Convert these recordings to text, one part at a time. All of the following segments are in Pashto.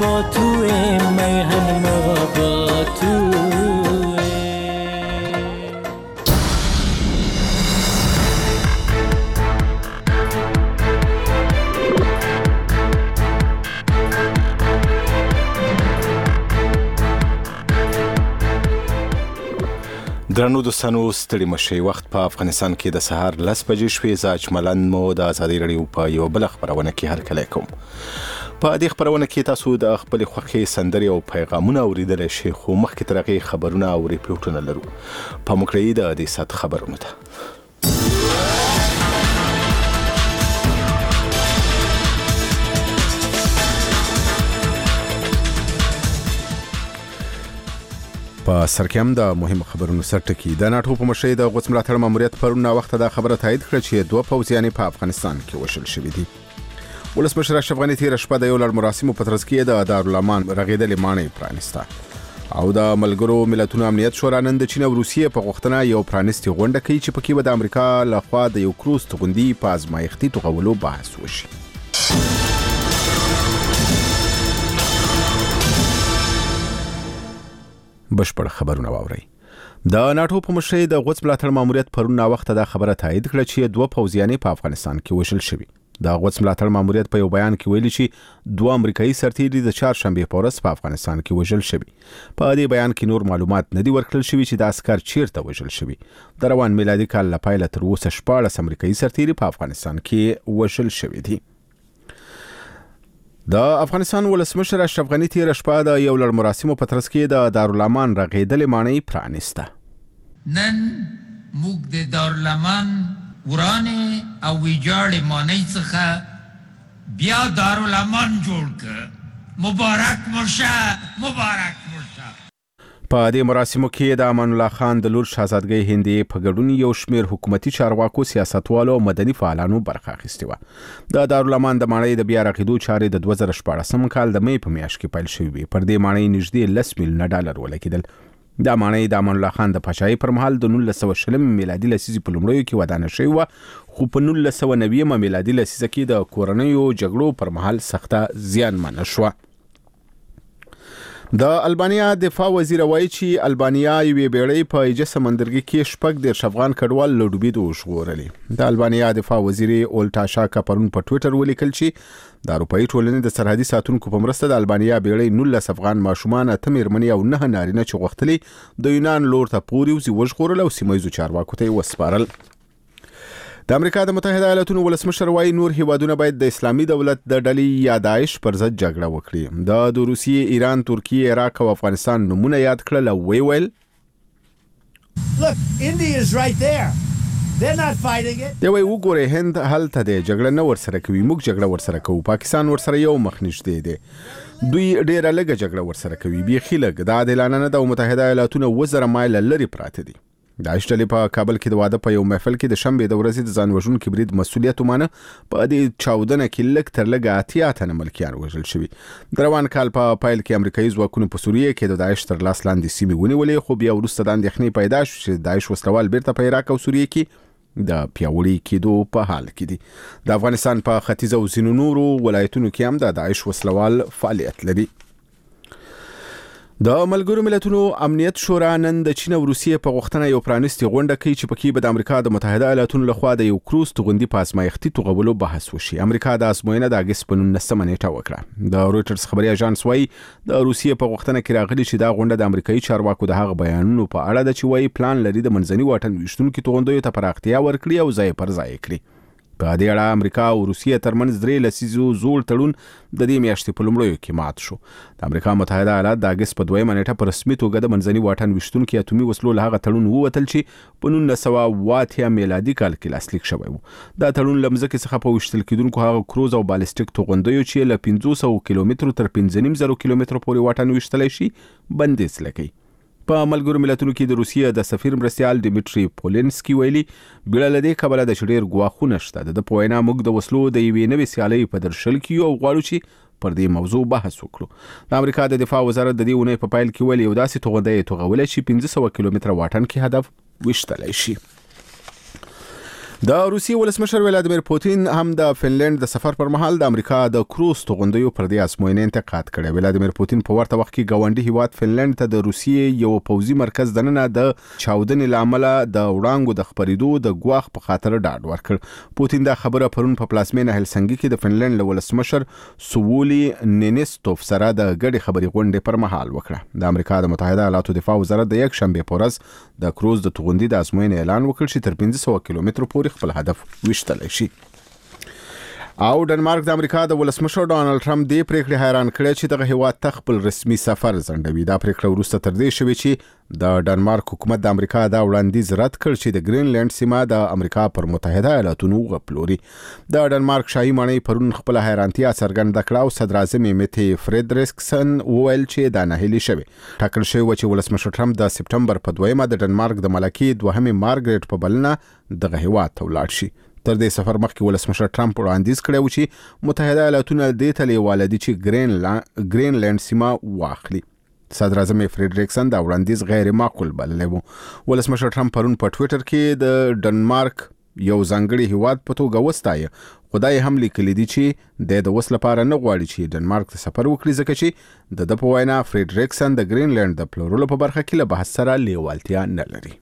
با توه میهن ما با توه. درنو دوستانو ستړي مشئ. وخت په افغانستان کې د سهار 10 بجې شوې. زه اجملاً مو د ازادي راډیو په یو بل خبرونه کې هرکلی کوم. په دې خبرونه کې تاسو د خپل خوښي سندري او پیغامونه اوریدل شي، خو مخکې تر هغه خبرونه او ریپورتونه لرو. په مکرې د دې سات خبرونه ده. په سرکم د مهم خبرونو سرټکی د ناتو په مشرۍ د غوڅ ملاتړ ماموریت پرون وخت د خبره تایید کړ چې دوه پوځیان په افغانستان کې وشل شوي دي. ولسمشر اشرف غني تیر شپه د یو لړ مراسمو په ترڅ کې د دارالامان رغیدلې ماڼۍ پرانسته او د ملګرو ملتونو امنیت شورا نن د چین او روسیې په غوښتنه یو پرانستي غونډه کوي چې پکې به د امریکا لخوا د یو کروز توغندي په ازمایښتي توغولو بحث وشي. بشپړ خبرونه واورئ. د ناتو په مشرۍ د غوڅ ملاتړ ماموریت پرون وخت د خبره تایید کړ چې دوه پوځیان په افغانستان کې وشل شوي. د غوڅ ملاتړ ماموریت په یو بیان کې ویلي چې دوه امریکایي سرتیري د چهارشنبه په ورځ په افغانستان کې وشل شوي. په دې بیان کې نور معلومات نه دي ورکړل شوي چې د عسكر چیرته وشل شوي. د روان میلادي کال لپاره تر اوسه 14 امریکایي سرتیري په افغانستان کې وشل شوي دي. د افغانستان ولسمشر اشرف غني تیر شپه د یو لړ مراسمو په ترڅ کې د دارالامان رغیدلې ماڼۍ پرانسته. نن موږ د دارالامان ورانې او ویجاړې ماڼۍ څخه بیا دارالامان جوړ کړ. مبارک مرشه، مبارک مرشه. په دې مراسمو کې د امان الله خان د لور شاهزادګۍ هندي په ګډون یو شمېر حکومتي چارواکو، سیاستوالو او مدني فعالانو برخه اخیستې وه. د دارالامان د ماڼۍ د بیا رغیدو چارې د 2014 کال د مې په میاشت کې پیل شوې وې. پر دې ماڼۍ نږدې 10 میلیونه ډالر ولګېدل. دا ماڼۍ د امان الله خان د پاچاهۍ پر مهال د 1920 میلادي لسیزې په لومړیو کې ودانه شوې وه، خو په 1990 میلادي لسیزه کې د کورنیو جګړو پر مهال سخته زیانمنه شوه. د البانیا دفاع وزیر وایي چې البانیا یوې بیړۍ په ایجه سمندرګي کې 14 افغان کډوال له ډوبېدو وژغورلي. د البانیا دفاع وزیر اولټا شاکا پرون په ټویټر ولیکل چې د اروپایي ټولنې د سرحدي ساتونکو په مرسته د البانیا بیړۍ 19 افغان ماشومان، 8 مېرمنې او 9 نارینه چې غوښتلي د یونان لور ته پورې وژغورل او سیمه ییزو چارواکو ته وسپارل. د امریکا د متحده ایالاتونو ولسمشر وایي نور هیوادونه باید د اسلامي دولت د ډلې یا داعش پر ضد جګړه وکړي. د روسیې، ایران، ترکیه، عراق او افغانستان نمونه یاد کړل او ویل Look, India is right there. They're not fighting it. دی وګورئ هند هلته دی، جګړه نه ورسره کوي، موږ جګړه ورسره کوو. پاکستان ورسره یو مخ نږدې دی، دوی ډیره لږه جګړه ورسره کوي، بیخي لږ. دا عادلانه نه ده او متحده ایالاتونه 1000 مایل لرې پراته دي. د داعش ډلې په کابل کې د واده په یو محفل کې د شنبې د ورځې د ځان وژونکي برید مسؤلیت ومانه. په دې چاودنه کې لږ تر لږه 80 تنه ملکیان وژل شوي. د روان کال په پایل کې امریکایي ځواکونو په سوریه کې د داعش تر لاس لاندې سیمې ونیولې، خو بیا وروسته د اندېښنې پیدا شو چې داعش وسلوال بیرته په عراق او سوریه کې د پیاوړي کېدو په حال کې دي. د افغانستان په ختیځ او ځینو نورو ولایتونو کې هم د داعش وسلوال فعالیت لري. د ملګرو ملتونو امنیت شورا نن د چین او روسیې په غوښتنه یو پرانستي غونډه کوي چې پکې به د امریکا د متحده ایالاتونو لخوا د یو کروز توغندي په ازمایښتي توغولو بحث وشي. امریکا د ازموینه د اگست په 19 نیټه وکړه. د رويټرز خبري اژانس وایي د روسیې په غوښتنه کې راغلي چې دا غونډه د امریکایي چارواکو د هغه بیانونو په اړه ده چې وایي پلان لري د منځني واټن ویشتونکو توغندیو ته پراختیا ورکړي او ځای پر ځای کړي. په دې اړه امریکا او روسیې ترمنځ 3 لسیزو زوړ تړون د دې میاشتې په لومړیو کې مات شو. د امریکا متحده ایالات د اگست په 2 نیټه په رسمي توګه د منځني واټن ویشتونکو اتومي وسلو له هغه تړون ووتل چې په 1980 میلادي کال کې لاسلیک شوی و. دا تړون له مځکې څخه په ویشتل کېدونکو هغه کروز او بالستیک توغندیو چې له 500 کیلومترو تر 15,000 کیلومترو پورې واټن ویشتلی شي بندیز لګوي. په ملګرو ملتونو کې د روسیې د سفیر مرستیال ډیمیټری پولینسکی ویلي بیړه لدې کبله د شډیر ګواښونه شته. د پوینا موږ د وسلو د یوې نوې سیالۍ په درشل کې او غواړو چې پر دې موضوع بحث وکړو. د امریکا د دفاع وزارت د دې اونۍ په پایل کې ویلي یو داسې توغندی توغولای شي 1500 کیلومتره واټن کې هدف وشتلی شي. د روسیې ولسمشر ولادیمیر پوتین هم د فنلند د سفر پر مهال د امریکا د کروز توغندیو پر دې ازموینې انتقاد کړی. ولادیمیر پوتین په ورته وخت کې ګاونډي هیواد فنلند ته د روسیې یو پوځي مرکز دننه د چاودنې لامل د وړانګو د خبرېدو د ګواښ په خاطر ډاډ ورکړ. پوتین دا خبره پرون په پلازمینه هلسنګي کې د فنلند ولسمشر سوولي نینستوف سره د ګډې خبرې غونډې پر مهال وکړه. د امریکا د متحده ایالاتو دفاع وزارت د یک شنبه په ورځ د کروز د توغندي د ازموینې اعلان وکړ چې تر 1500 کیلومتر پورې خپل هدف وشتلی شي. او ډنمارک د امریکا د ولسمشر ډانلډ ټرمپ د پریکړې حیران کړی چې دغه هیواد ته خپل رسمي سفر ځنډوي. دا پریکړه وروسته تر دې شوې چې د ډنمارک حکومت د امریکا دا وړاندیز رد کړ چې د گرینلند سیمه د امریکا پر متحده ایالاتونو وپلوري. د ډنمارک شاهي ماڼۍ پرون خپل حیرانتیا څرګنده کړه او صدر اعظم میته فریدریکسن وویل چې دا نهیلي شوی. ټاکل شوی و چې ولسمشر ټرمپ د سپټمبر په 2 د ډنمارک د ملکې دوهمې مارګریټ په بلنه دغه هیواد ته ولاړ شي. تر دې سفر مخکې ولسمشر ټرمپ وړاندیز کړی و چې متحده ایالاتونه دې ته لیواله دي چې گرینلند سیمه واخلي. صدر اعظم فریدریکسن دا وړاندیز غیر معقول بللی و. ولسمشر ټرمپ پرون په ټویټر کې د ډنمارک یو ځانګړي هیواد په توګه وستایه. خدای هم لیکلی دی چې د وس لپاره نه غواړي چې ډنمارک ته سفر وکړي ځکه چې د په وینا فریدریکسن د گرینلند د پلورلو په برخه کې له بحث سره لیوالتیا نه لري.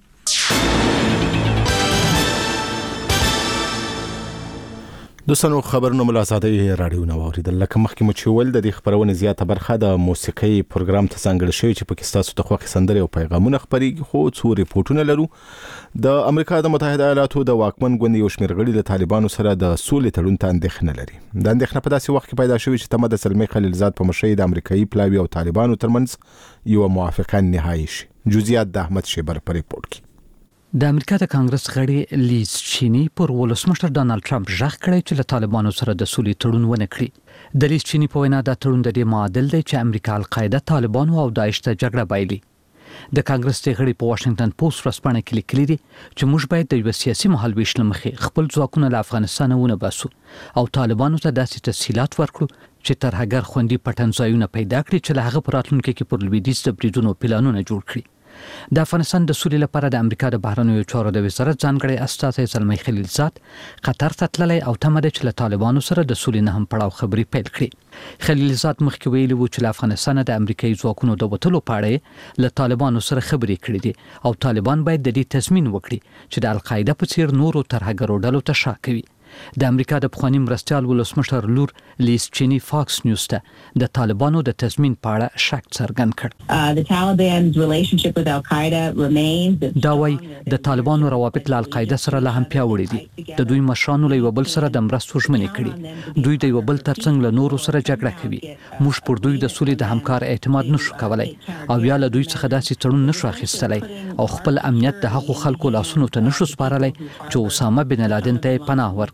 دوستانو خبرونه ملاساته رادیو نو اوریدل. لکه مخکې مو چې ول د دې خبرونه زیاته برخه د موسیقي پروګرام ته څنګه شوی چې پکې تاسو ته خوښ سندرې او پیغامونه خبريږي. خو څو ریپورتونه لرو. د امریکا د متحده ایالاتو د واکمن ګوند یو شمېر غړي له طالبانو سره د سولې تړون ته اندېښنه لري. د اندېښنه په داسې وخت کې پیدا شوې چې تمه د سلمي خلیلزاد په مشرۍ د امریکایي پلاوی او طالبانو ترمنځ یو موافقه نهایی شي. جزئیات د احمد شیبر په ریپورت کې. د امریکا د کانګرس غړي لیز چینی پر ولسمشر ډانلډ ټرمپ ژغ کړی چې له طالبانو سره د سولې تړون ونه کړي. د لیز چینی په وینا دا تړون د دې معادل دی چې امریکا القاعده، طالبانو او داعش ته جګړه بایلي. د کانګرس غړي په واشنگټن پوسټ ورځپاڼه کې لیکلي دي چې موږ باید د یو سیاسي مهالویش لمخې خپل ځواکونه له افغانستان ونه باسو او طالبانو ته داسې تسهیلات ورکړو چې ترهګر خوندي پټنځایونه پیدا کړي چې له هغه په راتلونکي کې پر لویدیځ د بریدونو پلانونه جوړ کړي. د افغانستان د سولې لپاره د امریکا د بهرنیو چارو د وزارت ځانګړي استازی زلمی خلیلزاد قطر ته تللی او تمه ده چې له طالبانو سره د سولې نه هم پړاو خبرې پیل کړي. خلیلزاد مخکې ویلي و چې له افغانستان د امریکایي ځواکونو د وتلو په اړه له طالبانو سره خبرې کړې دي او طالبان باید د دې تضمین وکړي چې د القاعده په څیر نورو ترهګرو ډلو ته شا کوي. د امریکا د پخوانی مرستیال ولسمشر لور لیز چینی فاکس نیوز ته د طالبانو د تضمین په اړه شک څرګند کړ. The Taliban's relationship with Al-Qaeda remains. دا وایي د طالبانو روابط له القاعده سره لا هم پیاوړي دي. د دوی مشرانو له یو بل سره د مرستو ژمنې کړي. دوی د یو بل ترڅنګ له نورو سره جګړه کوي. موږ پر دوی د سولې د همکار اعتماد نشو کولای او یا له دوی څخه داسې تړون نشو اخیستلای او خپل امنیت د هغو خلکو لاسونو ته نشو سپارلای چې اسامه بن لادن ته پناه ورکړي.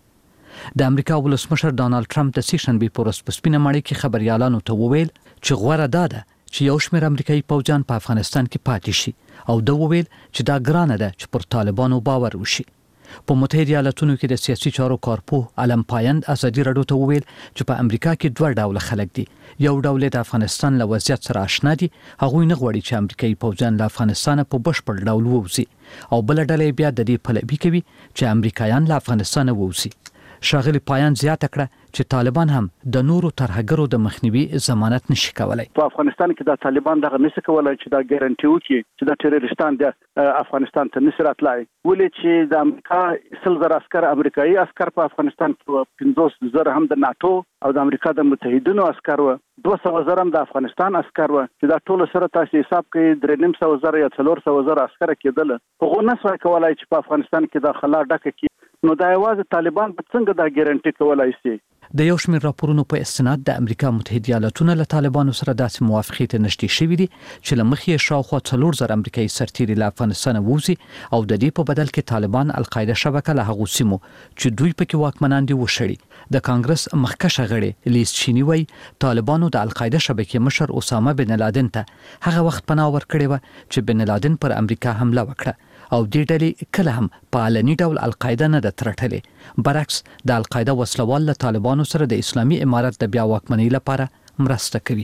د امریکا ولسمشر ډانلډ ټرمپ د سیشنبه په ورځ په سپینه ماڼۍ کې خبريالانو ته وویل چې غوړه ده چې یو شمېر امریکایي پوځیان په افغانستان کې پاتې شي او دا وویل چې دا ګرانه ده چې پر طالبانو باور وشي. په متحده ایالاتونو کې د سیاسي چارو کارپوه علم پایند ازادي رادیو ته وویل چې په امریکا کې دوه ډول خلک دي. یو ډول د افغانستان له وضعیت سره آشنا دي، هغوی نه غواړي چې امریکایي پوځیان له افغانستان په بشپړ ډول ووځي، او بل ډله بیا د دې پلوي کوي چې امریکایان له افغانستان ووځي. شاغلی پایان زیاته کړه چې طالبان هم د نورو ترهګرو د مخنیوي ضمانت نشي کولای. په افغانستان کې د طالبان دغه نشي کولای چې دا ګارانټي وکړي چې د ټیرریستان د افغانستان ته نشي راتلای. ولې چې د امریکا 100,000 عسكر امریکایي عسكر په افغانستان کې 50,000 هم د ناتو او د امریکا د متحدینو عسكر و، 200,000 هم د افغانستان عسكر و، چې دا ټول سره تاسو حساب کړئ 3,500,000 یا 400,000 عسكر کېدل. په غو نسوي کولای چې په افغانستان کې د خلا ډکه کې نو دا یوازې طالبان په څنګه دا ګارانټي کولای شي. د یو شمېر راپورونو په استناد د امریکا متحده ایالاتونه له طالبانو سره داسې موافقې ته نږدې شوي دي چې له مخې شاوخوا 4,000 امریکایي سرتیري له افغانستان ووځي او د دې په بدل کې طالبان القاعده شبکه له هغو سیمو چې دوی پکې واکمنان دي وشړي. د کانګرس مخکشه غړي لیز چینی وایي طالبانو د القاعده شبکې مشر اسامه بن لادن ته هغه وخت پناه ورکړې وه چې بن لادن پر امریکا حمله وکړه او دې ډلې کله هم په علني ډول القاعده نه ده ترټلې. برعکس د القاعده وسلوال له طالبانو سره د اسلامي امارت د بیا واکمنۍ لپاره مرسته کوي.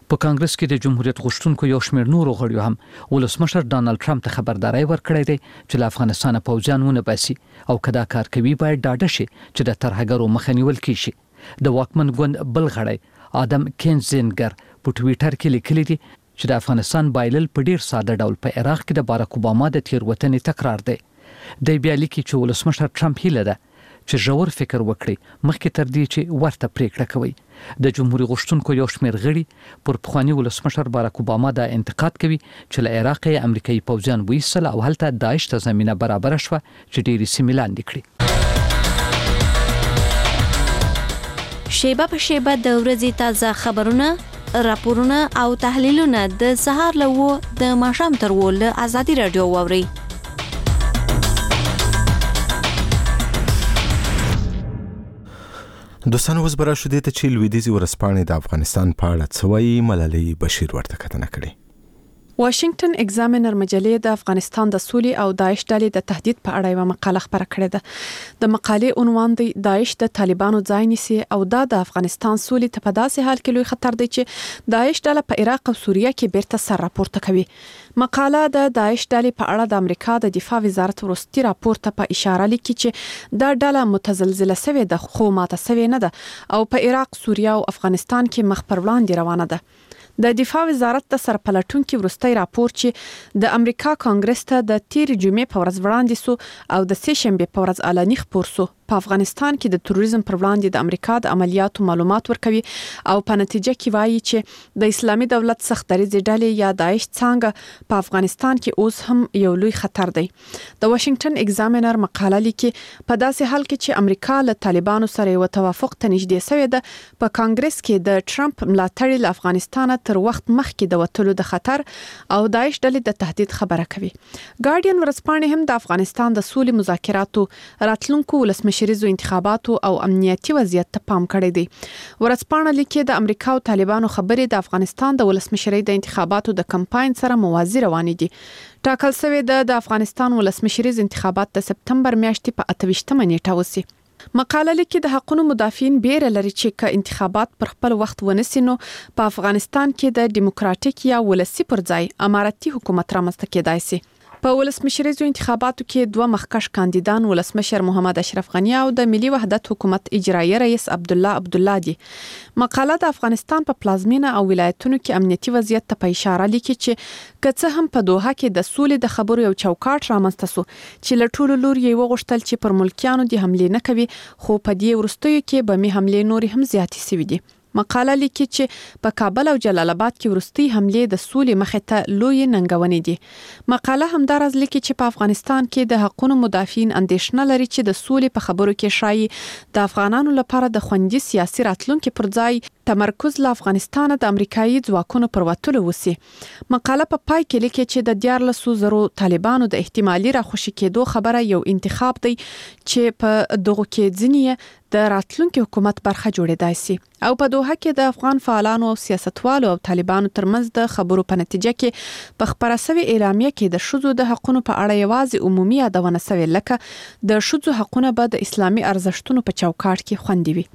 په کانګرس کې د جمهوریت غوښتونکو یو شمېر نورو غړیو هم ولسمشر ډانلډ ټرمپ ته خبرداري ورکړې ده چې له افغانستان پوځیان ونه باسي او کدا کار کوي باید ډاډه شي چې د ترهګرو مخه نیول کیږي. د واکمن ګوند بل غړی آدم کینزینګر په ټویټر کې لیکلي دي چې د افغانستان بایلل په ډیر ساده ډول په عراق کې د باراک اوباما د تیروتنې تکرار دی. د بیا لیکي چې ولسمشر ټرمپ هیله ده چې ژور فکر وکړي مخکې تر دې چې ورته پریکړه کوي. د جمهوریت غوښتونکو یو شمېر غړي پر پخوانی ولسمشر باراک اوباما دا انتقاد کوي چې له عراق امریکایي پوځیان وایستل او هلته داعش ته زمينه برابر شوه چې ډېری سیمې لاندې کړي. شیبه په شیبه د ورځې تازه خبرونه، راپورونه او تحلیلونه د سهار له 9 د ماښام تر 10 له ازادي رادیو واوري. دوستانو اوس به راشو دې ته چې لویدیځي ورځپاڼې د افغانستان په اړه څه وایي. ملالۍ بشیر ورته کتنه کړې. واشنگټن ایگزامینر مجلې د افغانستان د سولې او داعش ډلې د تهدید په اړه یو مقاله خپره کړې ده. د مقالې عنوان دی داعش د طالبانو ځای نیسي او دا د افغانستان سولې ته په داسې حال کې لوی خطر دی چې داعش ډله په عراق او سوریه کې بیرته سر راپورته کوي. مقاله د داعش ډلې په اړه د امریکا د دفاع وزارت وروستي راپور ته په اشاره لیکي چې دا ډله متزلزله شوې ده خو ماته شوې نه ده او په عراق، سوریه او افغانستان کې مخ پر وړاندې روانه ده. د دفاع وزارت د سرپلټونکو وروستي راپور چې د امریکا کانګرس ته د تیر جمعې په ورځ وړاندې سو او د سه شنبه په ورځ اعلاني خبر سو په افغانستان کې د تروریزم پر وړاندې د امریکا د عملیاتو معلومات ورکوي او په نتیجه کې وایي چې د اسلامي دولت سختدریځ ډلې یا داعش څنګه په افغانستان کې اوس هم یو لوی خطر دی. د واشنگټن ایگزامینر مقاله لیکي په داسې حال کې چې امریکا له طالبانو سره یو توافق ته نږدې شوې ده په کانګرس کې د ټرمپ ملاتړي له افغانستان تر وخت مخکې د وټلو د خطر او داعش ډلې د تهدید خبره کوي. ګارډین ورځپاڼه هم د افغانستان د سولې مذاکراتو، راتلونکو ولسمشریزو انتخاباتو او امنیتي وضعیت ته پام کړی دی. ورځپاڼه لیکي د امریکا او طالبانو خبرې د افغانستان د ولسمشرۍ د انتخاباتو د کمپاین سره موازي روانې دي. ټاکل شوی د افغانستان ولسمشریز انتخابات د سپتمبر میاشتې په 28 نیټه وسی. مقاله لیکي د حقوقو مدافعین بیره لري چې که انتخابات پر خپل وخت ونسینو په افغانستان کې د دیموکراتیک یا ولسی پر ځای امارتي حکومت رامنځته کېدای شي. په ولسمشریزو انتخاباتو کې دوه مخکښ کاندیدان ولسمشر محمد اشرف غنی او د ملي وحدت حکومت اجرایي رئیس عبدالله دي. مقاله د افغانستان په پلازمینه او ولایتونو کې امنیتي وضعیت ته په اشاره لیکي چې کڅه هم په دوحه کې د سولې د خبرو یو چوکاټ رامنځته شو چې له ټولو لوري یې وغوښتل چې پر ملکیانو د حمله نه کوي خو په دې ورستیو کې به می حمله نوري هم زیاتې شوې دي. مقاله لیکي چې په کابل او جلال آباد کې ورستي حمله د سولې مخه ته لوی ننګونې دي. مقاله همدارز لیکي چې په افغانستان کې د حقوقو مدافعین اندېښنه لري چې د سولې په خبرو کې شایي د افغانانو لپاره د خوندي سیاسي راتلونکو پر ځای تمرکز له افغانستان د امریکایي ځواکونو پر وټلو وسی. مقاله په پای کې لیکي چې د 14,000 طالبانو د احتمالي راخوشي کېدو خبره یو انتخاب دی چې په دغه کې ځینې د راتلونکي حکومت برخه جوړېدای شي او په دوحه کې د افغان فعالانو او سیاستوالو او طالبانو ترمنځ د خبرو په نتیجه کې په خبره شوی اعلامیه کې د شذو د حقوقو په اړه یوازې عمومي یادونه شوی لکه د شذو حقوقونه به د اسلامي ارزښتونو په چوکاټ کې خوندي وي.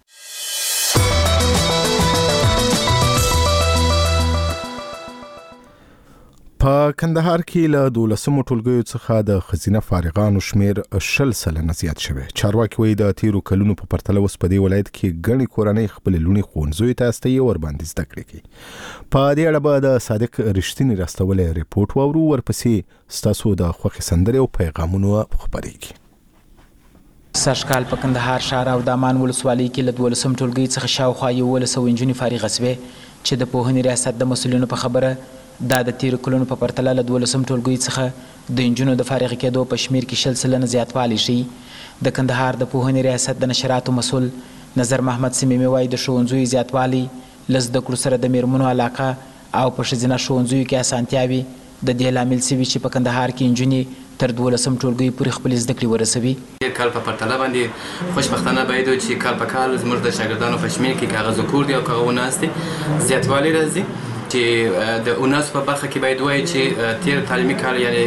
په کندهار کې له 12 ټولګیو څخه د خزینه فارغانو شمیر 10% زیات شوی. چارواکي وایي د تیرو کلونو په پرتله اوس په دې ولایت کې غني کورنۍ خپل لونی ښوونځیو ته استي ور باندې زده کړې کوي. په دې اړه به د صادق رښتینی راستولې ریپورت واورو، ورپسې ستاسو د خوښي سندرې او پیغامونو خبرېږي. سرشکال په کندهار ښار او دامان ولسوالۍ کې له 12 ټولګي څخه شاوخوا 1100 انجونې فارغه شوې چې د پوهنې ریاست د مسؤلینو په خبره دا د تیرو کلونو په پرتله له 12 ټولګي څخه د انجونو د فارغ کېدو په شمیر کې 10% زیاتوالی شي. د کندهار د پوهنې ریاست د نشراتو مسؤل نظر محمد سمیمي وایي د ښوونځیو زیاتوالی له زده کړو سره د میرمنو علاقه او په ښځینه ښوونځیو کې اسانتیاوي د دې لامل شوي چې په کندهار کې انجونې تر 12 ټولګي پورې خپل زده کړې ورسوي. کال په پرتله باندې خوشبختانه باید چې کال په کال زموږ د شاګردانو په شمیر کې کاغذ کور دی او کاغونه استي زیاتوالی راځي چې چې د 19 په برخه کې باید وایي چې تیر تعلیمي کال یعنی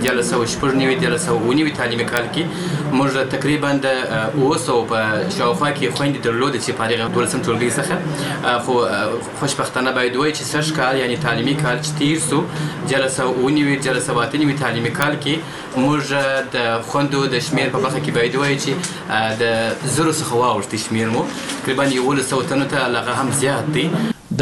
1999 تعلیمي کال کې موږ تقریبا د 200 په شاوخوا کې خويندې درلودې چې فارغ 12 ټولګي څخه خو خوشبختانه باید وایي چې سږ کال یعنی تعلیمي کال چې تیر سو 1999 تعلیمي کال کې موږ د خوندو د شمیر په برخه کې باید وایي چې د زرو څخه واوښتي شمیر مو تقریبا 1100 تنو ته لغه هم زیات دی